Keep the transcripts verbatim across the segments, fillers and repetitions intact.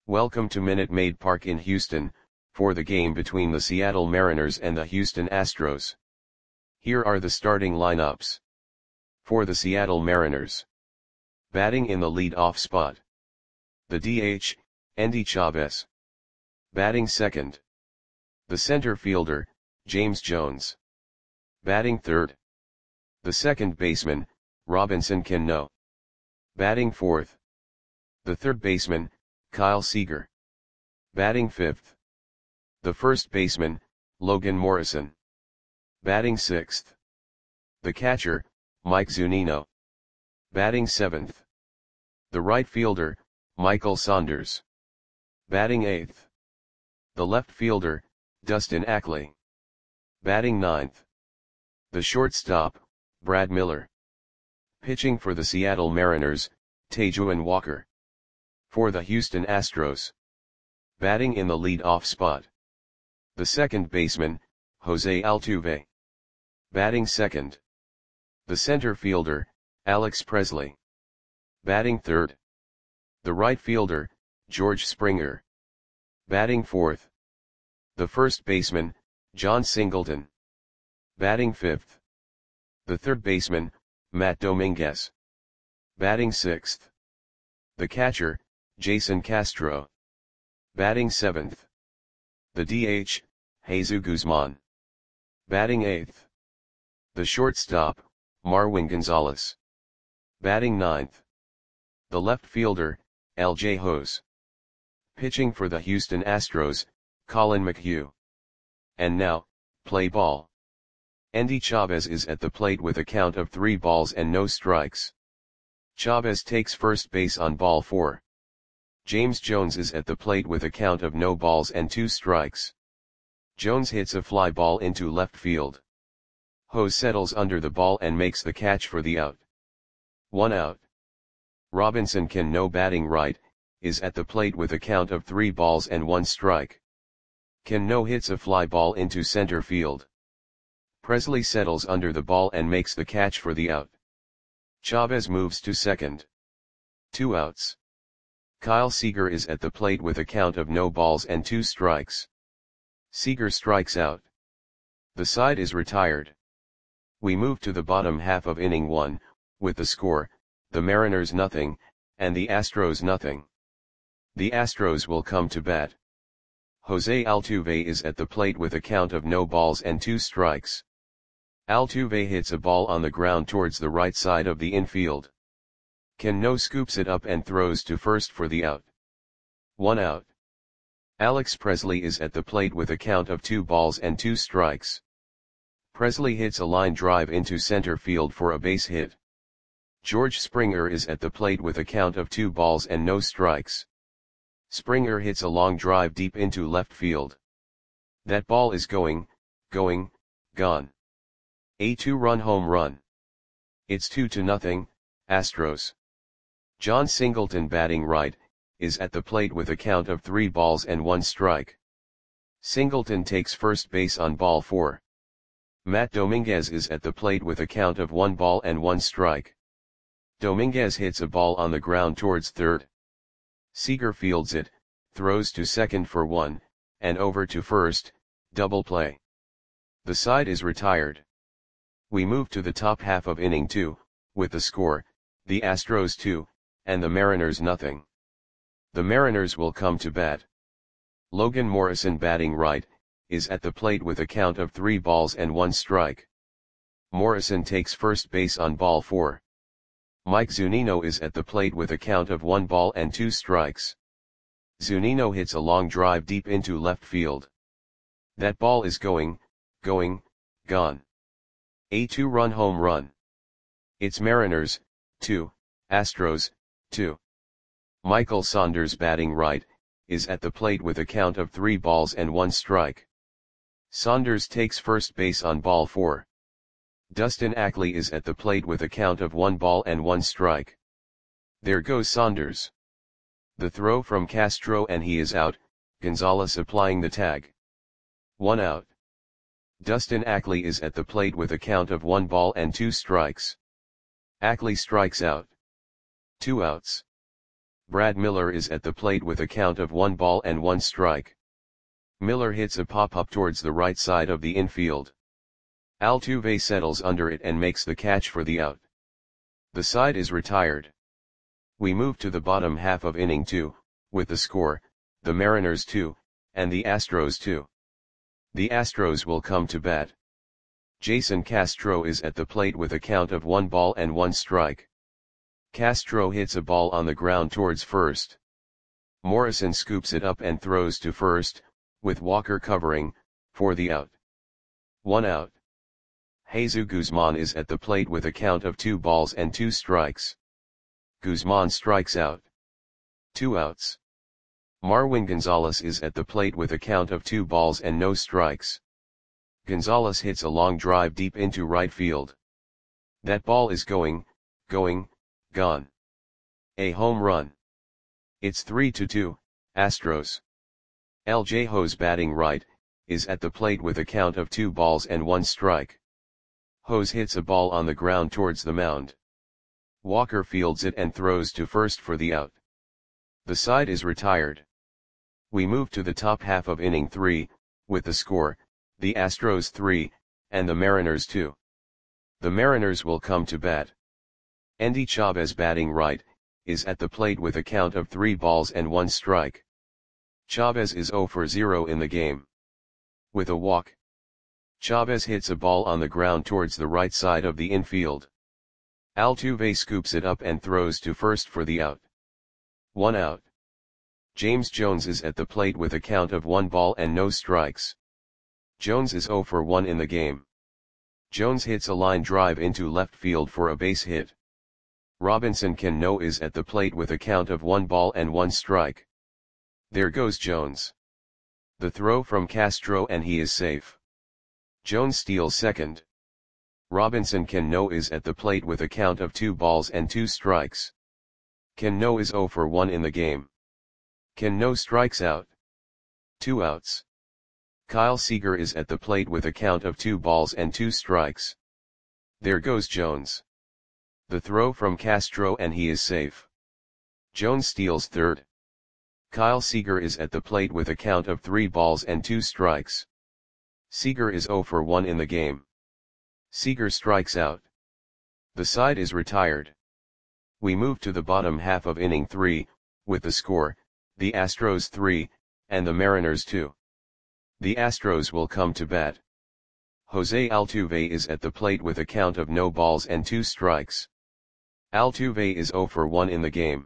Welcome to Minute Maid Park in Houston, for the game between the Seattle Mariners and the Houston Astros. Here are the starting lineups. For the Seattle Mariners. Batting in the lead-off spot. The D H, Endy Chavez. Batting second. The center fielder, James Jones. Batting third. The second baseman, Robinson Cano. Batting fourth. The third baseman, Kyle Seager. Batting fifth. The first baseman, Logan Morrison. Batting sixth. The catcher, Mike Zunino. Batting seventh. The right fielder, Michael Saunders. Batting eighth. The left fielder, Dustin Ackley. Batting ninth. The shortstop, Brad Miller. Pitching for the Seattle Mariners, Taijuan Walker. For the Houston Astros. Batting in the lead-off spot. The second baseman, Jose Altuve. Batting second. The center fielder, Alex Presley. Batting third. The right fielder, George Springer. Batting fourth. The first baseman, John Singleton. Batting fifth. The third baseman, Matt Dominguez. Batting sixth. The catcher, Jason Castro. Batting seventh. The D H, Jesus Guzman. Batting eighth. The shortstop, Marwin Gonzalez. Batting ninth. The left fielder, L J Hose. Pitching for the Houston Astros, Colin McHugh. And now, play ball. Endy Chavez is at the plate with a count of three balls and no strikes. Chavez takes first base on ball four. James Jones is at the plate with a count of no balls and two strikes. Jones hits a fly ball into left field. Hose settles under the ball and makes the catch for the out. One out. Robinson Cano, batting right, is at the plate with a count of three balls and one strike. Cano hits a fly ball into center field. Presley settles under the ball and makes the catch for the out. Chavez moves to second. Two outs. Kyle Seager is at the plate with a count of no balls and two strikes. Seager strikes out. The side is retired. We move to the bottom half of inning one, with the score, the Mariners nothing, and the Astros nothing. The Astros will come to bat. Jose Altuve is at the plate with a count of no balls and two strikes. Altuve hits a ball on the ground towards the right side of the infield. Cano scoops it up and throws to first for the out. One out. Alex Presley is at the plate with a count of two balls and two strikes. Presley hits a line drive into center field for a base hit. George Springer is at the plate with a count of two balls and no strikes. Springer hits a long drive deep into left field. That ball is going, going, gone. A two-run home run. It's two to nothing, Astros. John Singleton, batting right, is at the plate with a count of three balls and one strike. Singleton takes first base on ball four. Matt Dominguez is at the plate with a count of one ball and one strike. Dominguez hits a ball on the ground towards third. Seager fields it, throws to second for one, and over to first, double play. The side is retired. We move to the top half of inning two, with the score, the Astros two, and the Mariners nothing. The Mariners will come to bat. Logan Morrison, batting right, is at the plate with a count of three balls and one strike. Morrison takes first base on ball four. Mike Zunino is at the plate with a count of one ball and two strikes. Zunino hits a long drive deep into left field. That ball is going, going, gone. A two-run home run. It's Mariners, two, Astros, two. Michael Saunders, batting right, is at the plate with a count of three balls and one strike. Saunders takes first base on ball four. Dustin Ackley is at the plate with a count of one ball and one strike. There goes Saunders. The throw from Castro and he is out, Gonzalez applying the tag. One out. Dustin Ackley is at the plate with a count of one ball and two strikes. Ackley strikes out. Two outs. Brad Miller is at the plate with a count of one ball and one strike. Miller hits a pop-up towards the right side of the infield. Altuve settles under it and makes the catch for the out. The side is retired. We move to the bottom half of inning two, with the score, the Mariners two, and the Astros two. The Astros will come to bat. Jason Castro is at the plate with a count of one ball and one strike. Castro hits a ball on the ground towards first. Morrison scoops it up and throws to first, with Walker covering, for the out. One out. Jesus Guzman is at the plate with a count of two balls and two strikes. Guzman strikes out. Two outs. Marwin Gonzalez is at the plate with a count of two balls and no strikes. Gonzalez hits a long drive deep into right field. That ball is going, going, gone. A home run. It's three to two, Astros. L J Hose batting right, is at the plate with a count of two balls and one strike. Hose hits a ball on the ground towards the mound. Walker fields it and throws to first for the out. The side is retired. We move to the top half of inning three, with the score, the Astros three, and the Mariners two. The Mariners will come to bat. Endy Chavez batting right, is at the plate with a count of three balls and one strike. Chavez is zero for zero in the game. With a walk, Chavez hits a ball on the ground towards the right side of the infield. Altuve scoops it up and throws to first for the out. One out. James Jones is at the plate with a count of one ball and no strikes. Jones is zero for one in the game. Jones hits a line drive into left field for a base hit. Robinson Cano is at the plate with a count of one ball and one strike. There goes Jones. The throw from Castro and he is safe. Jones steals second. Robinson Cano is at the plate with a count of two balls and two strikes. Cano is zero for one in the game. Cano strikes out. Two outs. Kyle Seager is at the plate with a count of two balls and two strikes. There goes Jones. The throw from Castro and he is safe. Jones steals third. Kyle Seager is at the plate with a count of three balls and two strikes. Seager is zero for one in the game. Seager strikes out. The side is retired. We move to the bottom half of inning three, with the score, the Astros three, and the Mariners two. The Astros will come to bat. Jose Altuve is at the plate with a count of no balls and two strikes. Altuve is zero for one in the game.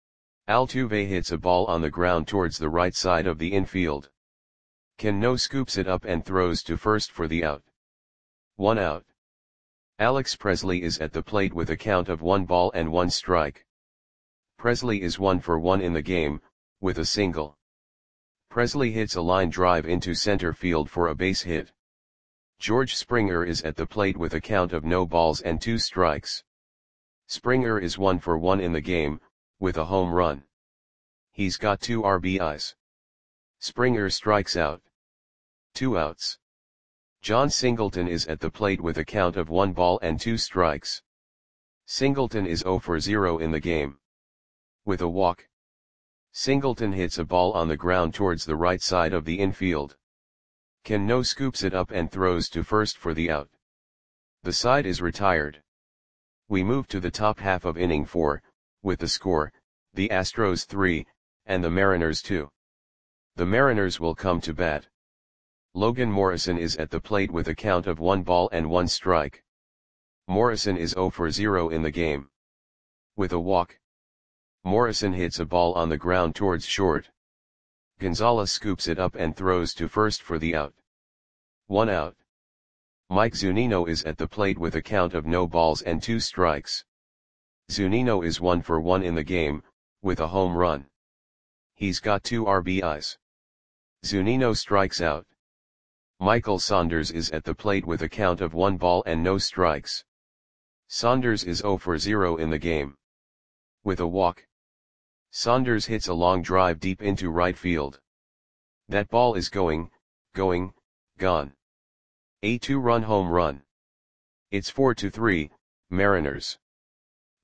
Altuve hits a ball on the ground towards the right side of the infield. Cano scoops it up and throws to first for the out. One out. Alex Presley is at the plate with a count of one ball and one strike. Presley is one for one in the game, with a single. Presley hits a line drive into center field for a base hit. George Springer is at the plate with a count of no balls and two strikes. Springer is one for one in the game, with a home run. He's got two R B Is. Springer strikes out. Two outs. John Singleton is at the plate with a count of one ball and two strikes. Singleton is zero for zero in the game. With a walk, Singleton hits a ball on the ground towards the right side of the infield. Cano scoops it up and throws to first for the out. The side is retired. We move to the top half of inning four, with the score, the Astros three, and the Mariners two. The Mariners will come to bat. Logan Morrison is at the plate with a count of one ball and one strike. Morrison is zero for zero in the game. With a walk, Morrison hits a ball on the ground towards short. Gonzalez scoops it up and throws to first for the out. One out. Mike Zunino is at the plate with a count of no balls and two strikes. Zunino is one for one in the game, with a home run. He's got two R B Is. Zunino strikes out. Michael Saunders is at the plate with a count of one ball and no strikes. Saunders is zero for zero in the game. With a walk, Saunders hits a long drive deep into right field. That ball is going, going, gone. A two-run home run. It's four to three, Mariners.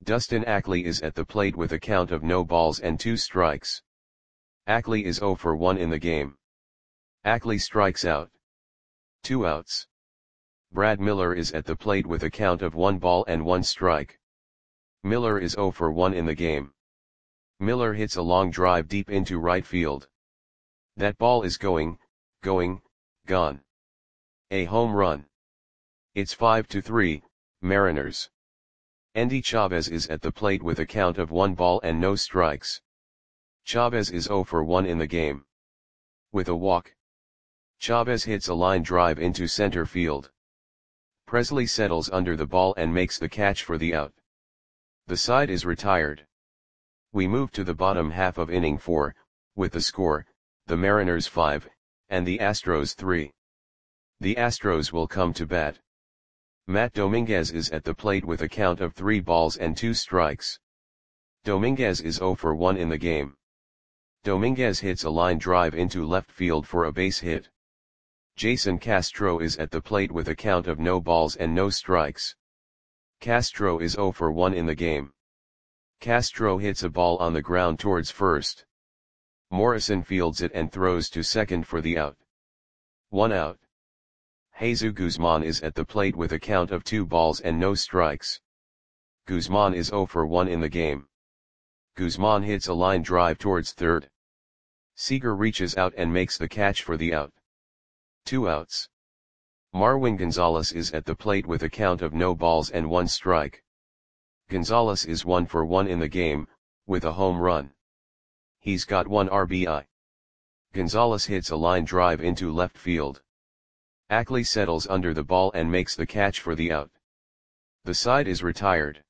Dustin Ackley is at the plate with a count of no balls and two strikes. Ackley is zero for one in the game. Ackley strikes out. Two outs. Brad Miller is at the plate with a count of one ball and one strike. Miller is zero for one in the game. Miller hits a long drive deep into right field. That ball is going, going, gone. A home run. It's five to three, Mariners. Endy Chavez is at the plate with a count of one ball and no strikes. Chavez is zero for one in the game. With a walk. Chavez hits a line drive into center field. Presley settles under the ball and makes the catch for the out. The side is retired. We move to the bottom half of inning four, with the score, the Mariners five, and the Astros three. The Astros will come to bat. Matt Dominguez is at the plate with a count of three balls and two strikes. Dominguez is zero for one in the game. Dominguez hits a line drive into left field for a base hit. Jason Castro is at the plate with a count of no balls and no strikes. Castro is zero for one in the game. Castro hits a ball on the ground towards first. Morrison fields it and throws to second for the out. One out. Jesus Guzman is at the plate with a count of two balls and no strikes. Guzman is zero for one in the game. Guzman hits a line drive towards third. Seager reaches out and makes the catch for the out. Two outs. Marwin Gonzalez is at the plate with a count of no balls and one strike. Gonzalez is one for one in the game, with a home run. He's got one R B I. Gonzalez hits a line drive into left field. Ackley settles under the ball and makes the catch for the out. The side is retired.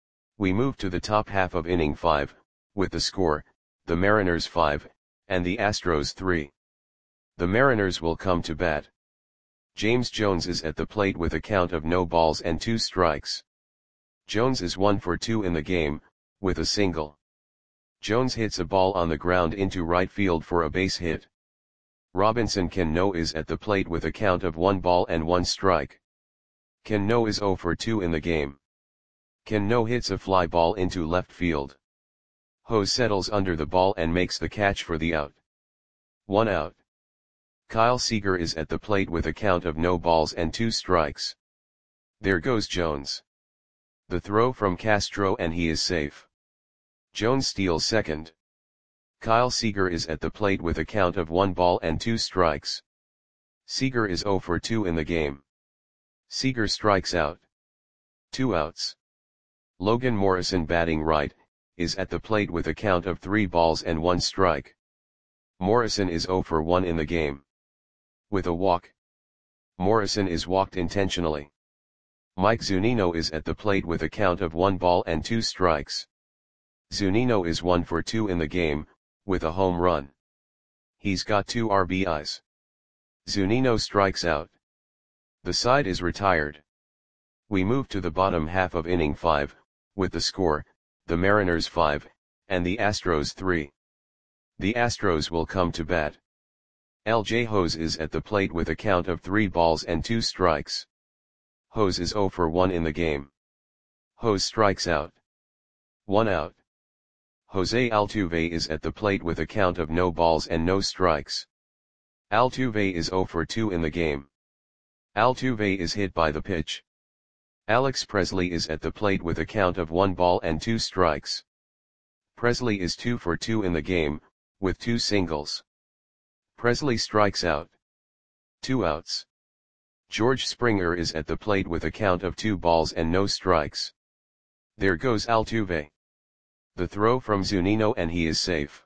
We move to the top half of inning five, with the score, the Mariners five, and the Astros three. The Mariners will come to bat. James Jones is at the plate with a count of no balls and two strikes. Jones is one for two in the game, with a single. Jones hits a ball on the ground into right field for a base hit. Robinson Cano is at the plate with a count of one ball and one strike. Cano is zero for two in the game. Cano hits a fly ball into left field. Hose settles under the ball and makes the catch for the out. One out. Kyle Seager is at the plate with a count of no balls and two strikes. There goes Jones. The throw from Castro and he is safe. Jones steals second. Kyle Seager is at the plate with a count of one ball and two strikes. Seager is zero for two in the game. Seager strikes out. Two outs. Logan Morrison, batting right, is at the plate with a count of three balls and one strike. Morrison is zero for one in the game. With a walk. Morrison is walked intentionally. Mike Zunino is at the plate with a count of one ball and two strikes. Zunino is one for two in the game, with a home run. He's got two R B Is. Zunino strikes out. The side is retired. We move to the bottom half of inning five, with the score, the Mariners five, and the Astros three. The Astros will come to bat. L J Hose is at the plate with a count of three balls and two strikes. Hose is zero for one in the game. Hose strikes out. One out. Jose Altuve is at the plate with a count of no balls and no strikes. Altuve is zero for two in the game. Altuve is hit by the pitch. Alex Presley is at the plate with a count of one ball and two strikes. Presley is two for two in the game, with two singles. Presley strikes out. Two outs. George Springer is at the plate with a count of two balls and no strikes. There goes Altuve. The throw from Zunino and he is safe.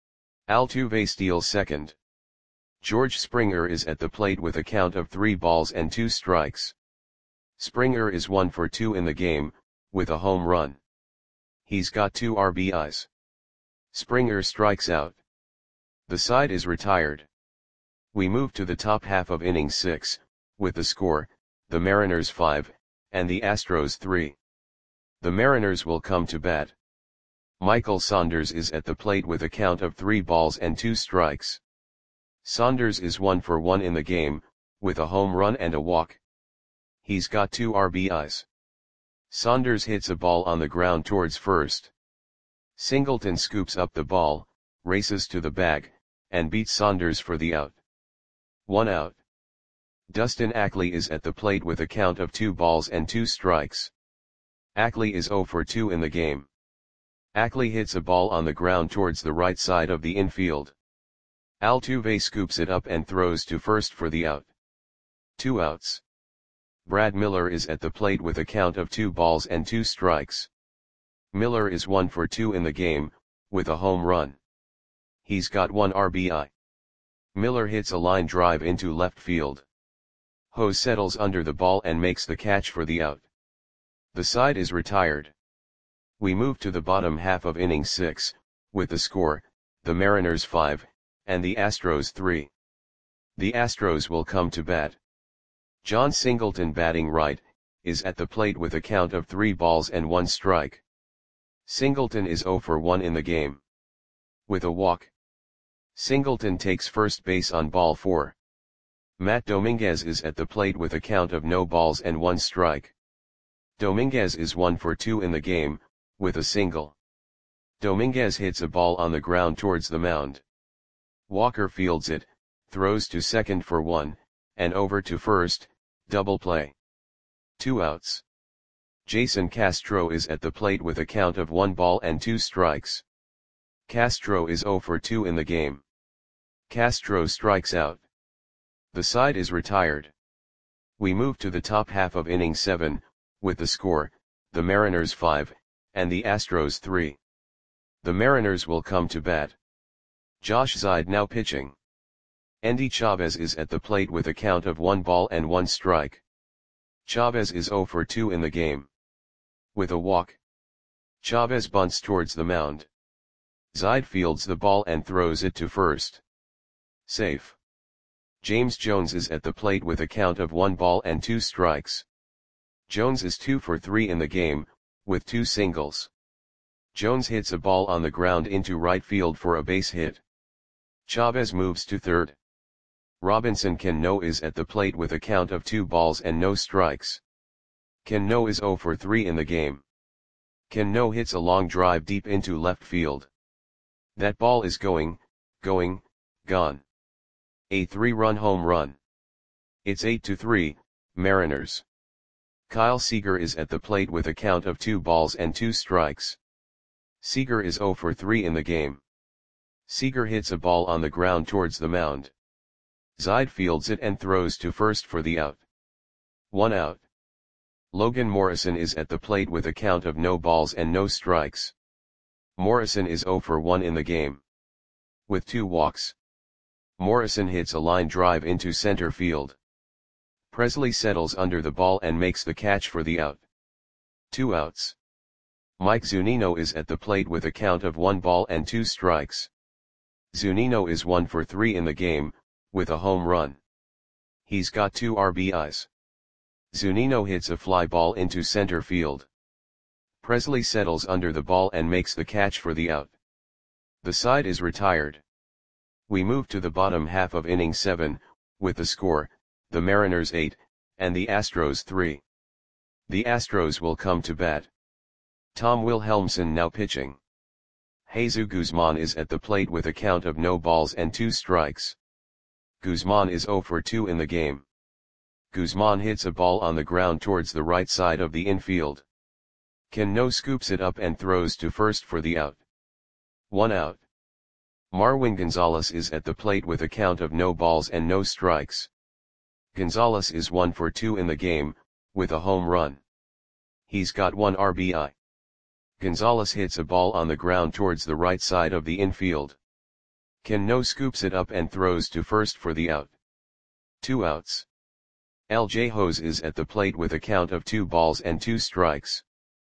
Altuve steals second. George Springer is at the plate with a count of three balls and two strikes. Springer is one for two in the game, with a home run. He's got two R B Is. Springer strikes out. The side is retired. We move to the top half of inning six, with the score, the Mariners five, and the Astros three. The Mariners will come to bat. Michael Saunders is at the plate with a count of three balls and two strikes. Saunders is one for one in the game, with a home run and a walk. He's got two R B Is. Saunders hits a ball on the ground towards first. Singleton scoops up the ball, races to the bag, and beats Saunders for the out. One out. Dustin Ackley is at the plate with a count of two balls and two strikes. Ackley is zero for two in the game. Ackley hits a ball on the ground towards the right side of the infield. Altuve scoops it up and throws to first for the out. Two outs. Brad Miller is at the plate with a count of two balls and two strikes. Miller is one for two in the game, with a home run. He's got one R B I. Miller hits a line drive into left field. Hose settles under the ball and makes the catch for the out. The side is retired. We move to the bottom half of inning six, with the score, the Mariners five, and the Astros three. The Astros will come to bat. John Singleton, batting right, is at the plate with a count of three balls and one strike. Singleton is zero for one in the game. With a walk. Singleton takes first base on ball four. Matt Dominguez is at the plate with a count of no balls and one strike. Dominguez is one for two in the game, with a single. Dominguez hits a ball on the ground towards the mound. Walker fields it, throws to second for one, and over to first, double play. Two outs. Jason Castro is at the plate with a count of one ball and two strikes. Castro is zero for two in the game. Castro strikes out. The side is retired. We move to the top half of inning seven, with the score, the Mariners five, and the Astros three. The Mariners will come to bat. Josh Zeid now pitching. Endy Chavez is at the plate with a count of one ball and one strike. Chavez is zero for two in the game. With a walk. Chavez bunts towards the mound. Zeid fields the ball and throws it to first. Safe. James Jones is at the plate with a count of one ball and two strikes. Jones is two for three in the game, with two singles. Jones hits a ball on the ground into right field for a base hit. Chavez moves to third. Robinson Cano is at the plate with a count of two balls and no strikes. Cano is zero for three in the game. Cano hits a long drive deep into left field. That ball is going, going, gone. A three-run home run. It's eight to three, Mariners. Kyle Seager is at the plate with a count of two balls and two strikes. Seager is zero for three in the game. Seager hits a ball on the ground towards the mound. Zeid fields it and throws to first for the out. One out. Logan Morrison is at the plate with a count of no balls and no strikes. Morrison is zero for one in the game. With two walks. Morrison hits a line drive into center field. Presley settles under the ball and makes the catch for the out. Two outs. Mike Zunino is at the plate with a count of one ball and two strikes. Zunino is one for three in the game, with a home run. He's got two R B Is. Zunino hits a fly ball into center field. Presley settles under the ball and makes the catch for the out. The side is retired. We move to the bottom half of inning seven, with the score, the Mariners eight, and the Astros three. The Astros will come to bat. Tom Wilhelmsen now pitching. Jesus Guzman is at the plate with a count of no balls and two strikes. Guzman is zero for two in the game. Guzman hits a ball on the ground towards the right side of the infield. Cano scoops it up and throws to first for the out. One out. Marwin Gonzalez is at the plate with a count of no balls and no strikes. Gonzalez is one for two in the game, with a home run. He's got one R B I. Gonzalez hits a ball on the ground towards the right side of the infield. Cano scoops it up and throws to first for the out. Two outs. L J Hose is at the plate with a count of two balls and two strikes.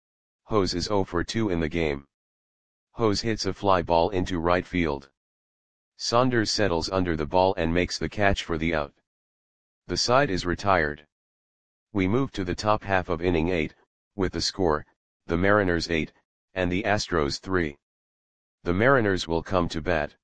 Hose is zero for two in the game. Hose hits a fly ball into right field. Saunders settles under the ball and makes the catch for the out. The side is retired. We move to the top half of inning eight, with the score, the Mariners eight, and the Astros three. The Mariners will come to bat.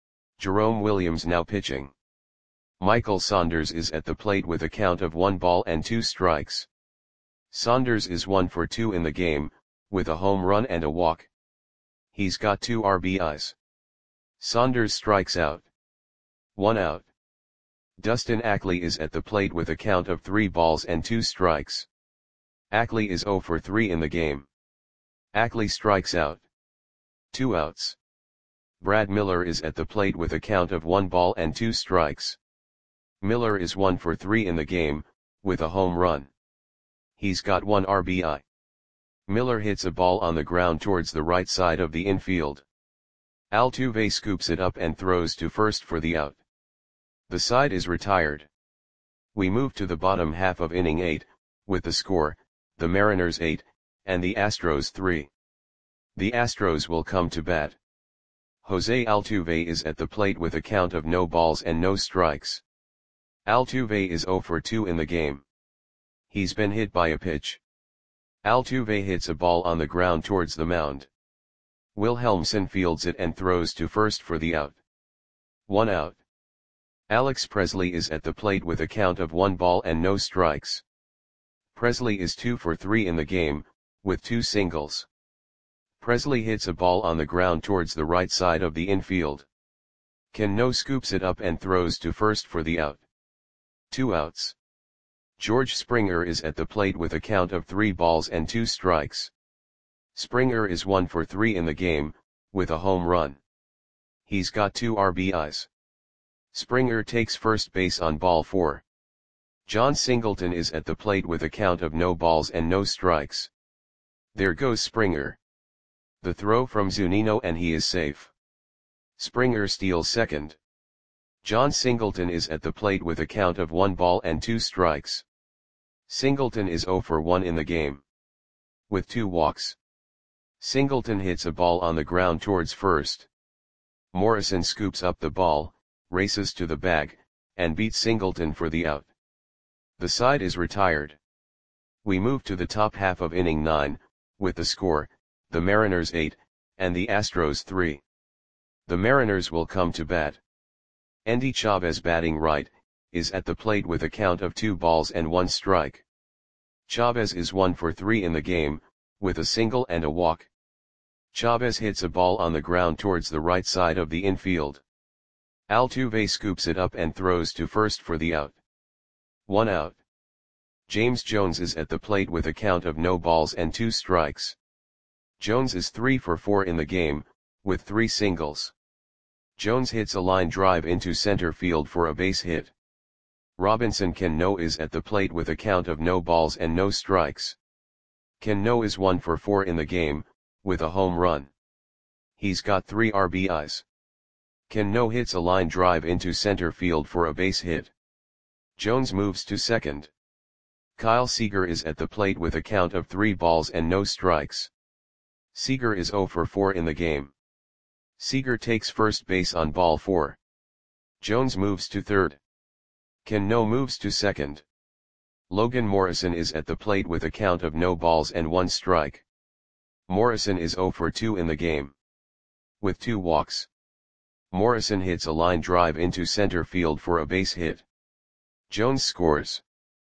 Jerome Williams now pitching. Michael Saunders is at the plate with a count of one ball and two strikes. Saunders is one for two in the game, with a home run and a walk. He's got two R B Is. Saunders strikes out. One out. Dustin Ackley is at the plate with a count of three balls and two strikes. Ackley is zero for three in the game. Ackley strikes out. Two outs. Brad Miller is at the plate with a count of one ball and two strikes. Miller is one for three in the game, with a home run. He's got one R B I. Miller hits a ball on the ground towards the right side of the infield. Altuve scoops it up and throws to first for the out. The side is retired. We move to the bottom half of inning eight, with the score, the Mariners eight, and the Astros three. The Astros will come to bat. Jose Altuve is at the plate with a count of no balls and no strikes. Altuve is zero for two in the game. He's been hit by a pitch. Altuve hits a ball on the ground towards the mound. Wilhelmsen fields it and throws to first for the out. One out. Alex Presley is at the plate with a count of one ball and no strikes. Presley is two for three in the game, with two singles. Presley hits a ball on the ground towards the right side of the infield. Cano scoops it up and throws to first for the out. Two outs. George Springer is at the plate with a count of three balls and two strikes. Springer is one for three in the game, with a home run. He's got two R B Is. Springer takes first base on ball four. John Singleton is at the plate with a count of no balls and no strikes. There goes Springer. The throw from Zunino and he is safe. Springer steals second. John Singleton is at the plate with a count of one ball and two strikes. Singleton is zero for one in the game. With two walks. Singleton hits a ball on the ground towards first. Morrison scoops up the ball, races to the bag, and beats Singleton for the out. The side is retired. We move to the top half of inning nine, with the score, the Mariners eight, and the Astros three. The Mariners will come to bat. Endy Chavez, batting right, is at the plate with a count of two balls and one strike. Chavez is one for three in the game, with a single and a walk. Chavez hits a ball on the ground towards the right side of the infield. Altuve scoops it up and throws to first for the out. One out. James Jones is at the plate with a count of no balls and two strikes. Jones is three for four in the game, with three singles. Jones hits a line drive into center field for a base hit. Robinson Cano is at the plate with a count of no balls and no strikes. Cano is one for four in the game, with a home run. He's got three R B Is. Cano hits a line drive into center field for a base hit. Jones moves to second. Kyle Seager is at the plate with a count of three balls and no strikes. Seager is zero for four in the game. Seager takes first base on ball four. Jones moves to third. Cano moves to second. Logan Morrison is at the plate with a count of no balls and one strike. Morrison is zero for two in the game. With two walks. Morrison hits a line drive into center field for a base hit. Jones scores.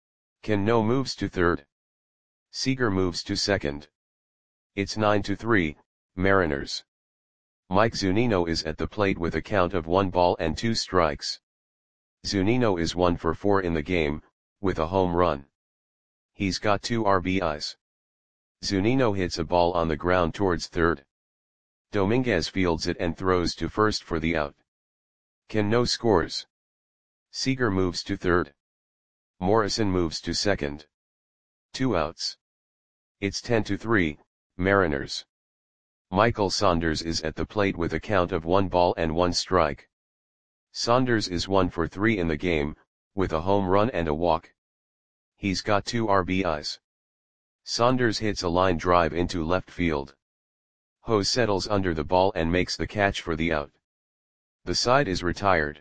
Cano moves to third. Seager moves to second. It's nine to three, Mariners. Mike Zunino is at the plate with a count of one ball and two strikes. Zunino is one for four in the game, with a home run. He's got two R B Is. Zunino hits a ball on the ground towards third. Dominguez fields it and throws to first for the out. Cano scores. Seager moves to third. Morrison moves to second. Two outs. It's ten to three, Mariners. Michael Saunders is at the plate with a count of one ball and one strike. Saunders is one for three in the game, with a home run and a walk. He's got two R B Is. Saunders hits a line drive into left field. Ho settles under the ball and makes the catch for the out. The side is retired.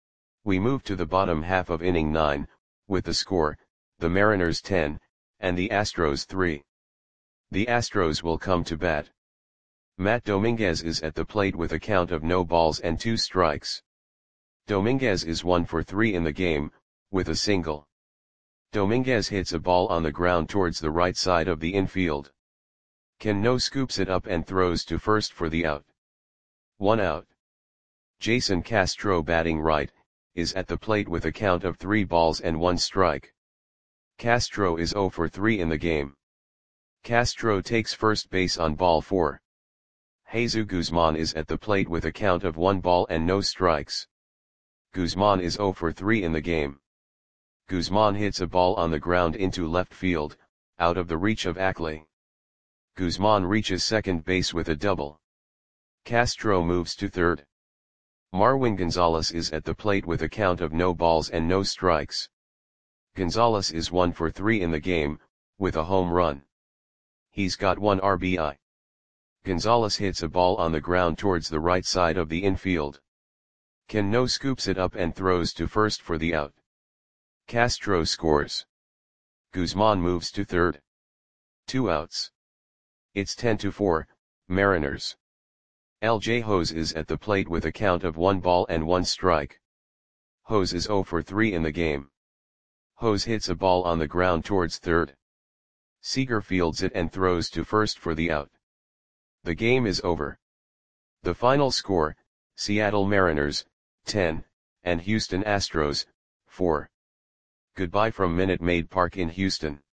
We move to the bottom half of inning nine, with the score, the Mariners ten, and the Astros three. The Astros will come to bat. Matt Dominguez is at the plate with a count of no balls and two strikes. Dominguez is one for three in the game, with a single. Dominguez hits a ball on the ground towards the right side of the infield. Cano scoops it up and throws to first for the out. One out. Jason Castro, batting right, is at the plate with a count of three balls and one strike. Castro is zero for three in the game. Castro takes first base on ball four. Jesus Guzman is at the plate with a count of one ball and no strikes. Guzman is zero for three in the game. Guzman hits a ball on the ground into left field, out of the reach of Ackley. Guzman reaches second base with a double. Castro moves to third. Marwin Gonzalez is at the plate with a count of no balls and no strikes. Gonzalez is one for three in the game, with a home run. He's got one R B I. Gonzalez hits a ball on the ground towards the right side of the infield. Cano scoops it up and throws to first for the out. Castro scores. Guzman moves to third. Two outs. It's ten to four, Mariners. L J Hose is at the plate with a count of one ball and one strike. Hose is zero for three in the game. Hose hits a ball on the ground towards third. Seager fields it and throws to first for the out. The game is over. The final score, Seattle Mariners, ten, and Houston Astros, four. Goodbye from Minute Maid Park in Houston.